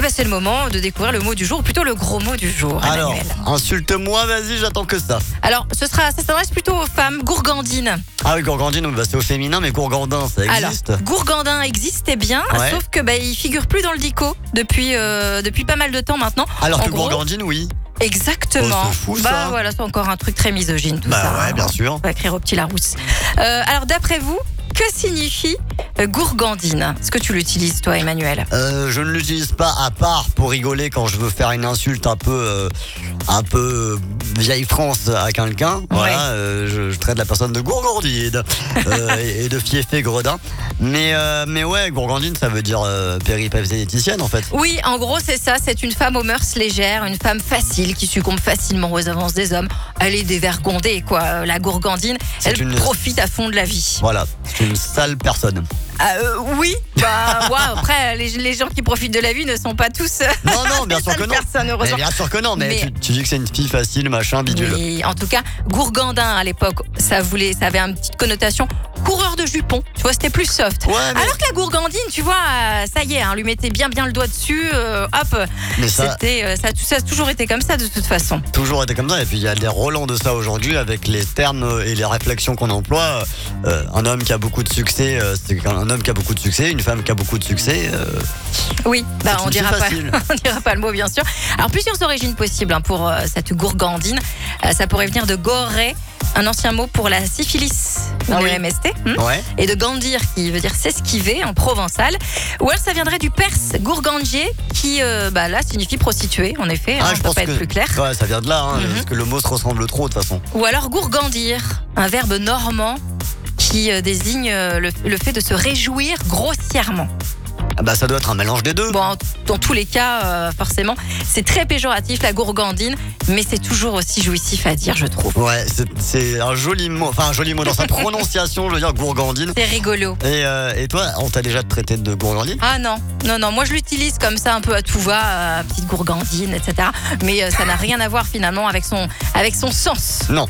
c'est le moment de découvrir le mot du jour, ou plutôt le gros mot du jour. Alors, Emmanuel. insulte-moi, vas-y, j'attends que ça. Alors, ça s'adresse plutôt aux femmes. Gourgandine. Ah oui, gourgandine, c'est au féminin, mais gourgandin, ça existe. Alors, gourgandin existait bien, Ouais. sauf que il figure plus dans le dico depuis pas mal de temps maintenant. Alors En que gros, gourgandine, oui. Exactement. Oh, c'est fou, ça. Voilà, c'est encore un truc très misogyne tout ça. Bah ouais, bien sûr. On va écrire au petit Larousse. Alors, d'après vous, que signifie gourgandine? Est-ce que tu l'utilises, toi, Emmanuel? Je ne l'utilise pas à part pour rigoler quand je veux faire une insulte un peu vieille France à quelqu'un. Voilà, je traite la personne de gourgandine et de fiefé gredin. Mais ouais, gourgandine, ça veut dire péripatéticienne en fait. Oui, en gros, c'est ça. C'est une femme aux mœurs légères, une femme facile qui succombe facilement aux avances des hommes. Elle est dévergondée, quoi. La gourgandine, elle profite à fond de la vie. Voilà, c'est une sale personne. Oui, après, les gens qui profitent de la vie ne sont pas tous. Non, bien sûr que non. Personne, heureusement. Mais bien sûr que non, mais tu dis que c'est une fille facile, machin, bidule. Mais en tout cas, gourgandin à l'époque, ça avait une petite connotation coureur de jupons. Tu vois, c'était plus soft. Ouais, mais... Alors que la gourgandine, tu vois, ça y est, lui mettait bien le doigt dessus, hop. Mais ça a toujours été comme ça de toute façon. Toujours été comme ça, et puis il y a des relents de ça aujourd'hui avec les termes et les réflexions qu'on emploie. Un homme qui a beaucoup de succès, c'est un homme qui a beaucoup de succès, une femme qui a beaucoup de succès. Oui, on dira facile. on dira pas le mot bien sûr. Alors plusieurs origines possibles pour cette gourgandine. Ça pourrait venir de goré, un ancien mot pour la syphilis, oui. MST, Ouais. et de gandir qui veut dire s'esquiver en provençal. Ou alors ça viendrait du perse gourgandier qui là signifie prostituée en effet, je ça peut pense pas être plus clair. Ouais, ça vient de là, parce que le mot se ressemble trop de toute façon. Ou alors gourgandir, un verbe normand qui désigne le fait de se réjouir grossièrement. Ça doit être un mélange des deux. Bon, dans tous les cas, forcément, c'est très péjoratif la gourgandine, mais c'est toujours aussi jouissif à dire, je trouve. Ouais, c'est un joli mot, dans sa prononciation, je veux dire gourgandine. C'est rigolo. Et toi, on t'a déjà traité de gourgandine? Ah non, moi je l'utilise comme ça un peu à tout va, petite gourgandine, etc. Mais ça n'a rien à voir finalement avec son sens. Non.